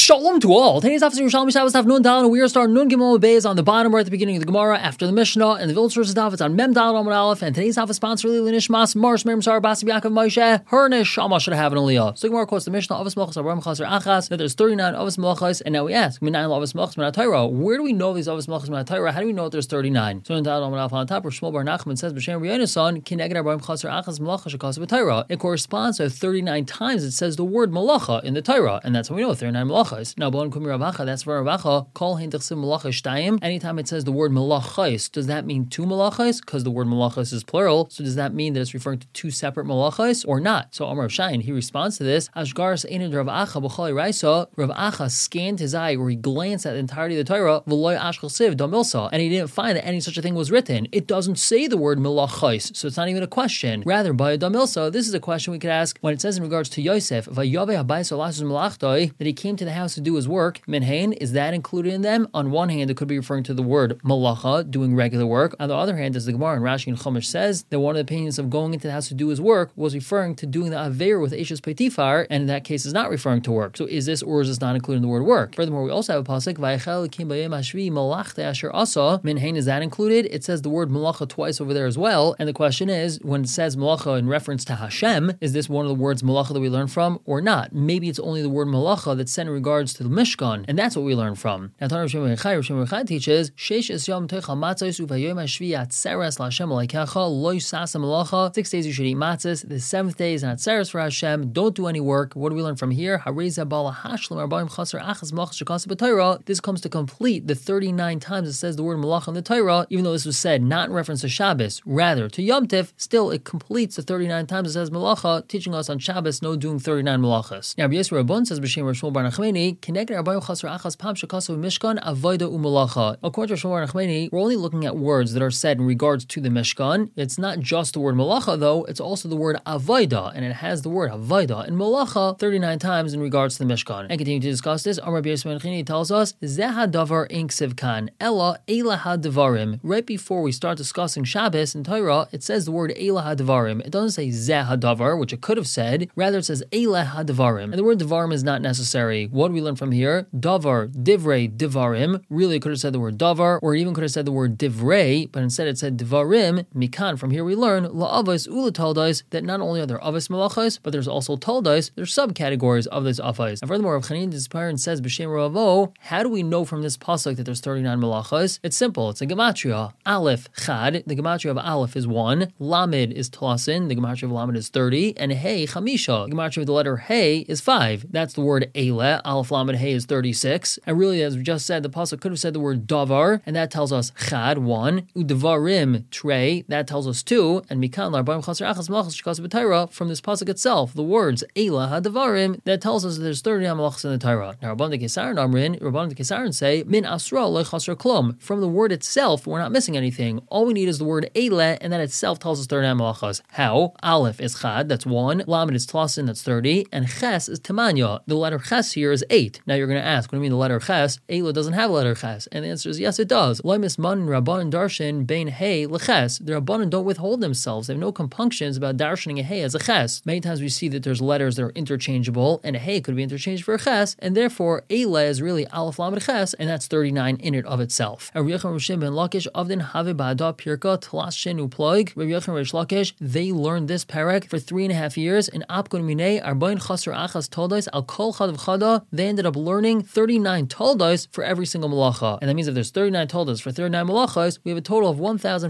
Shalom to all. Today's episode of Yerushalmi Shabbos Daf Nun Dal, and we are starting Nun Gimel Beis on the bottom right at the beginning of the Gemara after the Mishnah, and the Village Sources Daf. It's on Mem Dal Amud Aleph, and today's Daf is sponsored by Nishmas Marsh Mem Sar Basi Yaakov Moshe. Her Neshama should have an Aliyah. So Gemara quotes the Mishnah Avos Malchus Abraham Chaser Achas that there's 39 Avos Malchus, and now we ask Minayin Avos Malchus Min HaTorah. Where do we know these Avos Malchus Min HaTorah? How do we know that there's 39? So in Dal Amud Aleph on top, where Shmuel Bar Nachman says B'Shem Riyonason Kineged Abraham Chaser Achas Malacha Shekasa B'Torah. It corresponds to 39 times it says the word Malacha in the Torah, and that's how we know 39 Malachas. Now Bon Kumi Ravacha, that's for Ravacha. Kol Hein Tachsim Malacha Shtayim. Anytime it says the word Malachais, does that mean two Malachais? Because the word Malachais is plural. So does that mean that it's referring to two separate Malachais or not? So Amar Shain, he responds to this. Ashgaras Einid Ravacha B'Chali Raisa. Ravacha scanned his eye, or he glanced at the entirety of the Torah. V'loy Ashchal Siv Damilsa, and he didn't find that any such a thing was written. It doesn't say the word Malachais, so it's not even a question. Rather, by a Damilsa, this is a question we could ask when it says in regards to Yosef, Vayave Habayis Olasus Malachtoi, that he came to the house to do his work. Minhain, is that included in them? On one hand, it could be referring to the word malacha, doing regular work. On the other hand, as the Gemara and Rashi and Chumash says, that one of the opinions of going into the house to do his work was referring to doing the Aveir with Eishes Peitifar, and in that case is not referring to work. So is this or is this not included in the word work? Furthermore, we also have a pasuk, Vayachel Kim Bayem Hashvi Malachta Asher Asa. Minhain, is that included? It says the word malacha twice over there as well, and the question is, when it says malacha in reference to Hashem, is this one of the words malacha that we learn from or not? Maybe it's only the word malacha that's said in regards to the Mishkan, and that's what we learn from. Now, Tanur Shem Rechai teaches, Sheish es yom teichal matzos uvayom hashvi atzeres laHashem aleikecha lo yisasa malacha. 6 days you should eat matzos. The 7th day is not atzeres for Hashem. Don't do any work. What do we learn from here? Hareza bala hashlam arbaim chaser achas malachas shekasa b'Torah. This comes to complete the 39 times it says the word malacha in the Torah, even though this was said not in reference to Shabbos, rather to Yom Tif. Still, it completes the 39 times it says malacha, teaching us on Shabbos no doing 39 malachas. Now, Rabbi Yisrael Rabban says b'Shem Rav Shmuel Bar Nachmani, Kineged arbaim chaser achas pam shekasa Mishkan avoda umalacha. According to Shmuel Bar Nachmani, we're only looking at words that are said in regards to the Mishkan. It's not just the word malacha though; it's also the word avoda, and it has the word avoda and malacha 39 times in regards to the Mishkan. And continuing to discuss this, Amar Rabbi Yisrael Nachmani tells us, Zeha davar ein ksiv kan ella eila hadvarim. Right before we start discussing Shabbos and Torah, it says the word eila hadvarim. It doesn't say zeha davar, which it could have said. Rather, it says eila hadvarim, and the word dvarim is not necessary. What do we learn from here? Davar, divrei, divarim. Really, it could have said the word davar, or it even could have said the word divrei, but instead it said divarim. Mikan. From here we learn la'avos ula taldais, that not only are there avos malachos, but there's also taldais. There's subcategories of this avos. And furthermore, Rav Chanin and says b'shem Ravo, how do we know from this pasuk that there's 39 malachos? It's simple. It's a gematria. Aleph chad. The gematria of Aleph is 1. Lamed is tlasin. The gematria of Lamed is 30. And Hey chamisha. The gematria of the letter Hey is 5. That's the word Eile. Aleph Lamed Hey is 36. And really, as we just said, the pasuk could have said the word davar, and that tells us chad 1. Udavarim trey. That tells us 2. And mikan l'arbaim chaser achas malachas shekasa b'Torah, from this pasuk itself, the words Eila hadavarim, that tells us that there's 39 malachas in the Torah. Now Rabban de Kesaron Amrin, Rabban de Kesaron say min asra lo chaser klum. From the word itself, we're not missing anything. All we need is the word Eile, and that itself tells us 39 malachas. How? Aleph is chad, that's 1. Lamed is tlasin, that's 30. And ches is temanya. The letter ches here is 8. Now you're going to ask, what do you mean the letter ches? Eila doesn't have a letter ches. And the answer is yes, it does. Loimis man rabban darshan bein hey leches. The rabbanon don't withhold themselves. They have no compunctions about darshaning a hey as a ches. Many times we see that there's letters that are interchangeable, and a hey could be interchanged for a ches, and therefore Eila is really aleph lamed ches, and that's 39 in and of itself. Rabbi Yochanan Rishim ben Lakish avdin have ba'ada pirka tlas shin uploig. Rabbi Yochanan Rish Lakish, they learned this parak for 3.5 years. In apkun minei arbain chaser achas toldos al kol chadav chada. They ended up learning 39 toldos for every single malacha, and that means if there's 39 toldos for 39 malachos, we have a total of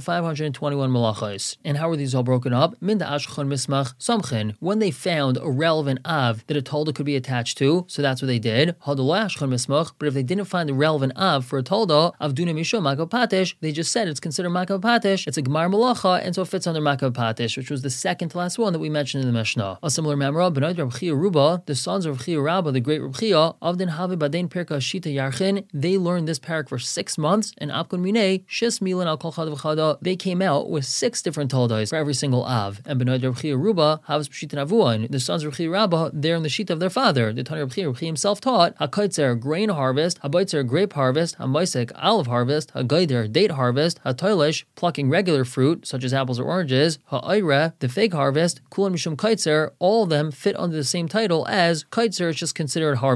1,521 malachos. And how are these all broken up? Minda ashchon mismach samchin. When they found a relevant av that a tolda could be attached to, so that's what they did. Hadolay ashchon mismach. But if they didn't find a relevant av for a tolda, avduna mishum makav patish, they just said it's considered makav patish. It's a gemar malacha, and so it fits under makav patish, which was the second to last one that we mentioned in the Mishnah. A similar memra, B'nai Reb Chia Ruba, the sons of Reb Chia Rabba, the great Reb Chia, avdin have badein pirka shita yarchin. They learned this parak for 6 months, and apkun minei shis milan al kol chadav chada. They came out with 6 different toldos for every single av. And B'nai Reb Chia Ruba havas pshitin avuan. The sons of Reb Chia Rabba, they're in the shita of their father. The Tanya Reb Chia himself taught hakaitzer grain harvest, habaitzer grape harvest, hamaisek olive harvest, hagaider date harvest, hatoilish plucking regular fruit such as apples or oranges, ha'ira the fig harvest, kulan mishum kaitzer. All of them fit under the same title as kaitzer. It's just considered harvest.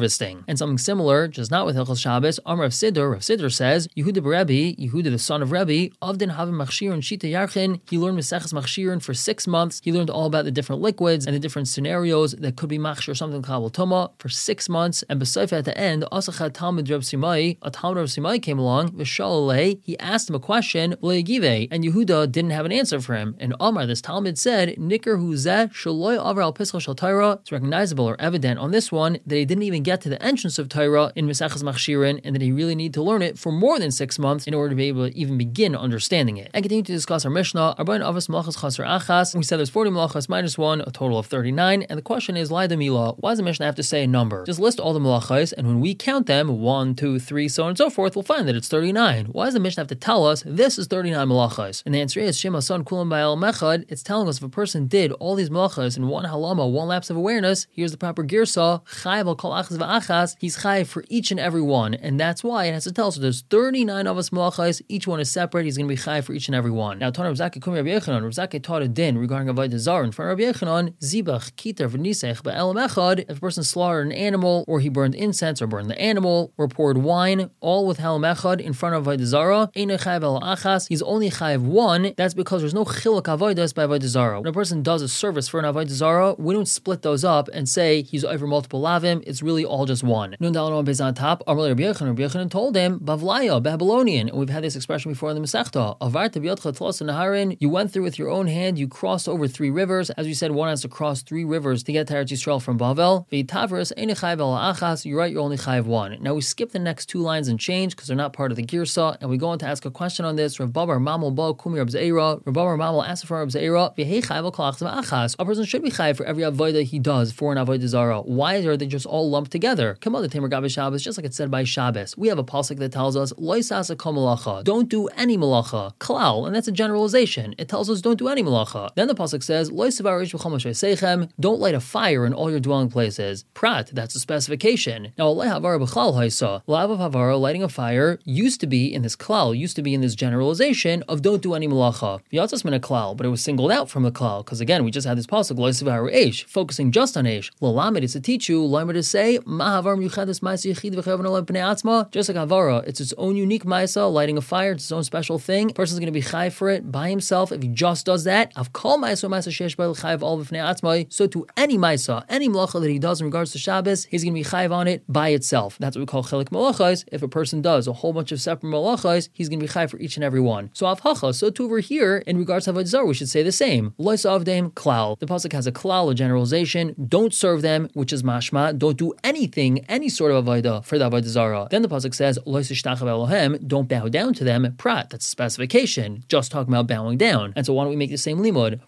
harvesting. And something similar, just not with Hilchos Shabbos, Amar Rav Siddur says, Yehuda Rebbe, Yehuda the son of Rebbe, Avdin Havim Machshirin Shita Yarchin, he learned Maseches Machshirin for 6 months. He learned all about the different liquids and the different scenarios that could be machshir something Kabul Tuma for 6 months. And besides at the end, Asachat Talmud Reb Simai, a Talmud Reb Simai came along, Vishalei, he asked him a question, Le'agive, and Yehuda didn't have an answer for him. And Amar, this Talmud said, Nikar Huzeh Shaloi Avar al Pischa Shal Torah. It's recognizable or evident on this one that he didn't even get to the entrance of Torah in Maseches Machshirin, and that he really needed to learn it for more than 6 months in order to be able to even begin understanding it. And continue to discuss our Mishnah, Arbain Avos Malachas Chaser Achas. We said there's 40 Malachas minus 1, a total of 39. And the question is, Lai Damila, why does the Mishnah have to say a number? Just list all the Malachas, and when we count them, 1, 2, 3, so on and so forth, we'll find that it's 39. Why does the Mishnah have to tell us this is 39 Malachas? And the answer is, Shema Son Kulam Ba'al Mechad. It's telling us if a person did all these Malachas in one halama, one lapse of awareness, here's the proper girsa, Chayav al Kol Achas V'Achas, he's Chayav for each and every one. And that's why it has to tell us, so there's 39 of us Malachas, each one is separate, he's going to be Chayav for each and every one. Now, Tana Rav Zakkai Kumi Rabbi Yechanan, Rav Zakkai taught a din regarding Avodah Zarah in front of Rabbi Yechanan, Zibach, Kitar, V'Nisech, Ba'elam Echad, if a person slaughtered an animal, or he burned incense, or burned the animal, or poured wine, all with Halam Echad in front of Avodah Zarah, Ein Chayav al Achas, he's only Chayav one. That's because there's no Chiluk Avodas by Avodah Zarah. When a person does a service for an Avodah Zarah, we don't split those up and say he's over multiple lavim, it's really all just one. Nun Dalon Bez on top, Amar Rabbi Yechanan told him, Bavlaya, Babylonian, and we've had this expression before in the Masechta, Avarta B'yodcha Tlos Naharin, you went through with your own hand, you crossed over 3 rivers. As we said, one has to cross 3 rivers to get to Eretz Yisrael from Bavel. V'yitavris Ein Chayav al Achas, you're right, you're only Chayav one. Now we skip the next 2 lines and change because they're not part of the Girsa, and we go on to ask a question on this. Rav Babar Mamel Ba Kumi Rab Zeira. Rav Babar Mamel asked for Rab Zeira, V'hei Chayav al Kol Achas V'Achas. A person should be Chayav for every avodah he does for an avodah zara. Why are they just all lumped together? Come on, the Tamer Gabi Shabbos, just like it said by Shabbos. We have a pasuk that tells us, Lo Yisasa Kol Malacha, don't do any malacha. Klal, and that's a generalization. It tells us don't do any malacha. Then the pasuk says, Lo Yisavar Ish B'chol Moshe Seichem, don't light a fire in all your dwelling places. Prat, that's a specification. Now, Lo Havara B'chal Haisa, Lav of Havara, lighting a fire, used to be in this klal, used to be in this generalization of don't do any malacha. Yatzas min a klal, but it was singled out from the klal, because again, we just had this pasuk, Lo Yisavar Eish, focusing just on Eish. Lalamid is to teach you, Lamed is to say, Mahavar Yuchadis Maisa Yechid V'Chayav Olam B'nei Atzma, just like Havara, it's its own unique Maisa, lighting a fire, it's its own special thing. A person's going to be Chayav for it by himself if he just does that. Av Kol Maisa Maisa Shesh B'el Chayav Ol B'nei Atzma, so to any Maisa, any malacha that he does in regards to Shabbos, he's going to be Chayav on it by itself. That's what we call Chelik Malachos. If a person does a whole bunch of separate malachos, he's going to be Chayav for each and every one. So Avhacha, so too over here, in regards to Avodah Zarah, we should say the same. Lois Avdeim Klal. The pasuk has a klal, a generalization. Don't serve them, which is mashma. Don't do anything, any sort of avodah for the Avodah Zarah. Then the pasuk says, Lois Ishtachav Elohem, don't bow down to them. Prat, that's a specification. Just talking about bowing down. And so why don't we make the same limud?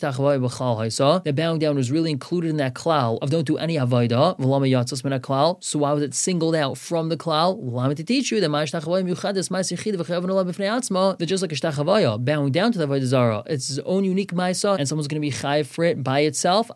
That bowing down was really included in that klal of don't do any avodah. So why was it singled out from the klal? Allow to teach you that just like a shtachavaya, bowing down to the Avodah Zarah, it's his own unique maisa, and someone's going to be chayiv for it by itself.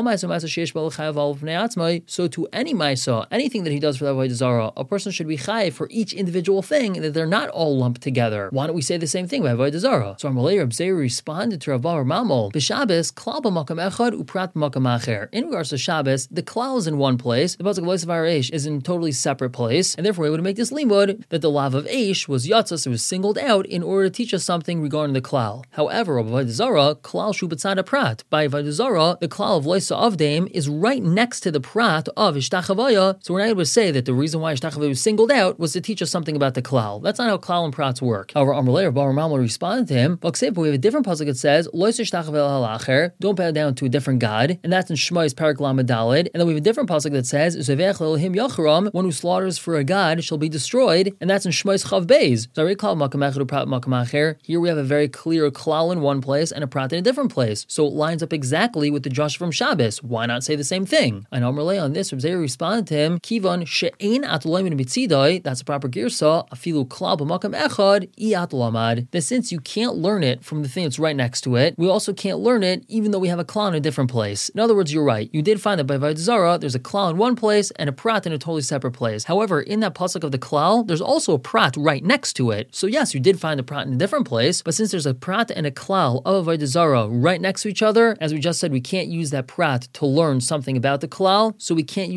So to any maisa, anything that he does for the Avodah Zarah, a person should be chayiv for each individual thing, that they're not all lumped together. Why don't we say the same thing by Avodah Zarah? So Amalei Reb Zeir responded to Rav Bar Mamol, B'Shabbos, klal b'makam echad uprat b'makam acher. In regards to Shabbos, the klal is in one place, the pasuk of Lois Avar Eish is in a totally separate place, and therefore we would make this limud that the lav of Eish was yatzas, it was singled out in order to teach us something regarding the klal. However, of Avodah Zarah, klal shu b'tzad prat. By Avodah Zarah, the klal of Loisa Avdeim is right next to the prat of Ishtachavaya, so we're not able to say that the reason why Ishtachavaya was singled out was to teach us something about the klal. That's not how klal and prats work. However, Amalei Rav Bar Mamel responded to him, but we have a different pasuk that says, Lois Ishtachavaya halacher, don't bow down to a different god, and that's in Shmai's Parak Lamed Daled, and then we have a different pasuk that says, Zevech le'Elohim Yacharam, one who slaughters for a god shall be destroyed, and that's in Shmai's Chav Beis. Here we have a very clear klal in one place and a prat in a different place. So it lines up exactly with the Josh from Shabbos. Why not say the same thing? And Amalei on this, Reb Zeir responded to him, Kivan she'ein atloimin mitzidai, that's a proper girsa, afilu klal b'makam echad, I atlamad. That since you can't learn it from the thing that's right next to it, we also can't learn it even though we have a klal in a different place. In other words, you're right. You did find that by Avodah Zarah, there's a klal in one place and a prat in a totally separate place. However, in that pasuk of the klal, there's also a prat right next to it. So yes, you did find a prat in a different place, but since there's a prat and a klal of Avodah Zarah right next to each other, as we just said, we can't use that prat to learn something about the klal, so we can't use the prat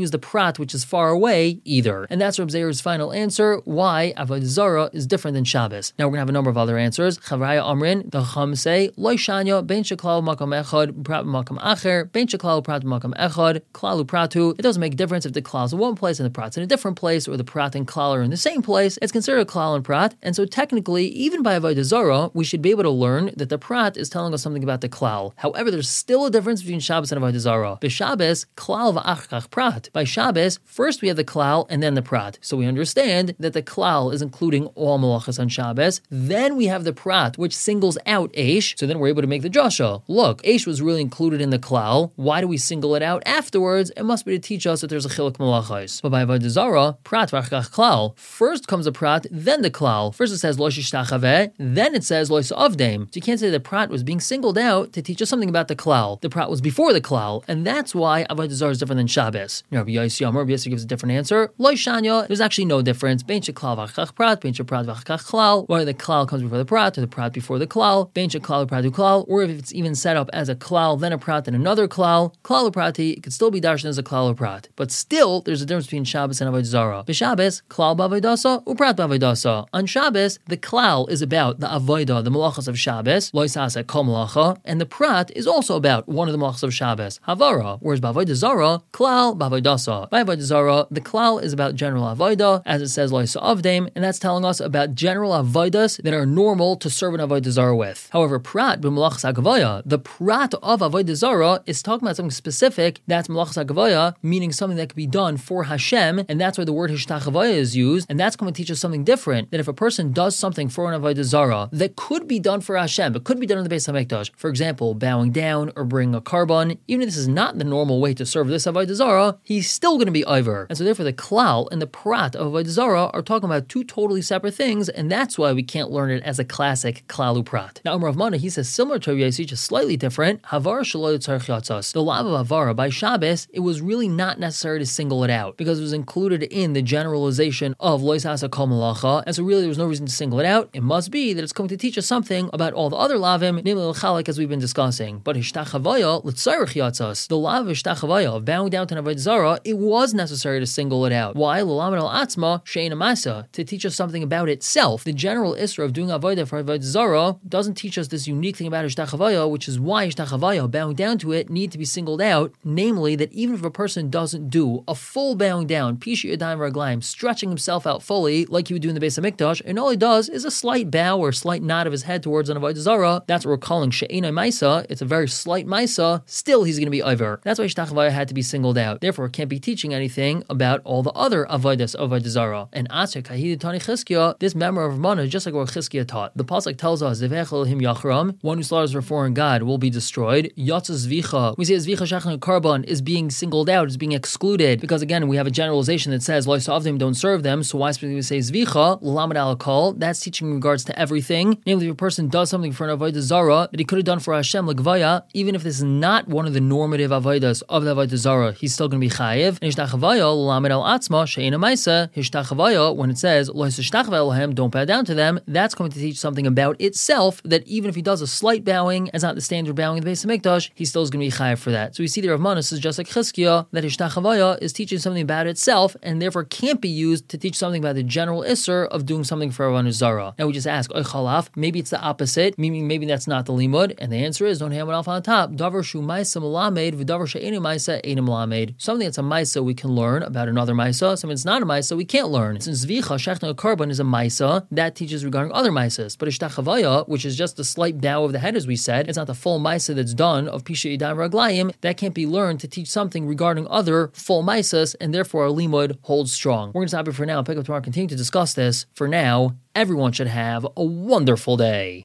prat, which is far away, either. And that's Reb Zeir's final answer, why Avodah Zarah is different than Shabbos. Now we're going to have a number of other answers. Chavraya Amrin, the Chacham say, Lo Shanya, Ben Sheklal Makam Echad, Prat Makam Acher, Ben Sheklal Prat Makam Echad, Klalu Pratu. It doesn't make a difference if the klal is in one place and the prat's in a different place, or the prat and klal are in the same place. It's considered a klal and prat. And so technically, even by Avodah Zarah, we should be able to learn that the prat is telling us something about the klal. However, there's still a difference between Shabbos and Avodah Zarah. By Shabbos, klal v'achkach prat. By Shabbos, first we have the klal and then the prat. So we understand that the klal is including all malachas on Shabbos. Then we have the prat, which singles out Eish. So then we're able to make the drasha. Look, Eish was really included in the klal. Why do we single it out afterwards? It must be to teach us that there's a chiluk malachos. But by Avodah Zarah, prat v'achkach klal. First comes the prat, then the klal. First it says lo shishtachaveh, then it says lo avdem. So you can't say the prat was being singled out to teach us something about the klal. The prat was before the klal, and that's why Avodah Zarah is different than Shabbos. Rabbi Yossi gives a different answer. Lo shanya, there's actually no difference. Bein sheklal v'achkach prat, bein sheprat v'achkach klal, whether the klal comes before the prat or the prat before the klal, bein sheklal v'pratu klal, or if it's even set up as a klal, then a prat, then another klal, klal prati, it could still be darshan as a klal or prat. But still, there's a difference between Shabbos and Avodah Zarah. B'Shabbos, klal b'avodah uprat b'avodah. On Shabbos, the klal is about the avodah, the malachas of Shabbos, lo yisasa kol malacha, and the prat is also about one of the malachas of Shabbos, havara. Whereas b'avodah Zarah, klal b'avodah. By avodah Zarah, the klal is about general avodah, as it says lo avdem, and that's telling us about general avodas that are normal to serve an avodah Zarah with. However, prat b'malachas hagavaya, the prat of avodah Zarah is talking about something specific. That's malachas hagavaya, meaning something that could be done for Hashem, and that's why the word hishtachavaya is used, and that's going to teach us something different, that if a person does something for an avodah Zarah that could be done for Hashem, but could be done in the Beis HaMikdash, for example, bowing down or bringing a carbon, even if this is not the normal way to serve this avodah Zarah, he's still going to be over. And so therefore the klal and the prat of avodah Zarah are talking about two totally separate things, and that's why we can't learn it as a classic klalu prat. Now Rav Mana, he says similar to Rabbi Yossi, just slightly different. Havar shelo tzarich yatzas. The lav of Havara by Shabbos, it was really not necessary to single it out because it was included in the generalization of lo yisasa kol malacha, and so really there was no reason to single it out. It must be that it's going to teach us something about all the other lavim, namely l'chalek, as we've been discussing. But hishtachavaya l'tzarich yatzas, the lav of hishtachavaya, of bowing down to an avodah Zarah, it was necessary to single it out. Why? L'lamed al atzma she'ein masa, to teach us something about itself. The general isra of doing avodah for avodah Zarah doesn't teach us this unique thing about hishtachavaya, which is why hishtachavaya, bowing down to it, need to be singled out. Namely, that even if a person doesn't do a full bowing down, pishi yadayim raglayim, stretching himself out fully, like he would do in the Beis HaMikdash, and all he does is a slight bow or slight nod of his head towards an avodah Zarah, that's what we're calling she'enai maisa. It's a very slight maisa. Still, he's going to be over. That's why hishtachavaya had to be singled out. Therefore, it can't be teaching anything about all the other avodas of avodah Zarah. And Asher kahid tani Chizkiah, this member of Mana is just like what Chizkiah taught. The pasuk tells us, "Zevech Elohim yachram," one who slaughters for foreign god will be destroyed. Yatzas zvicha, we say zvicha shachan karban is being singled out, is being excluded, because again we have a generalization that says lo yisavdim, don't serve them. So why specifically say zvicha lamed al kol? That's teaching in regards to everything. Namely, if a person does something for an avodah Zarah that he could have done for Hashem l'gvaya, even if this is not one of the normative avodas of the avodah Zarah, he's still going to be chayiv. And hishtachavaya lamed al atzma she'ena maisa, hishtachavaya, when it says lo yishtachava Elohem, don't bow down to them, that's going to teach something about itself, that even if he does a slight bowing, as not the standard bowing in the Beis HaMikdash, he still is going to be chayiv for that. So we see the Rav Manas is just like Chizkiah, that hishtachavaya is teaching something about itself, and therefore can't be used to teach something about the general isser of doing something for avodah Zarah. Now we just ask, chalaf, maybe it's the opposite, meaning maybe that's not the limud, and the answer is, don't hammer it off on top. Davar shu maisa malamed, v'davar she'enu maisa enu malamed. Something that's a maisa we can learn about another maisa, something that's not a maisa we can't learn. Since zvicha shechna karban is a maisa, that teaches regarding other maisas. But hishtachavaya, which is just a slight bow of the head, as we said, it's not the full maisa that's done of pisha yadayim raglayim, that can't be learned to teach something regarding other full maisas, and therefore our limud holds strong. We're going to stop here for now and pick up tomorrow and continue to discuss this. For now, everyone should have a wonderful day.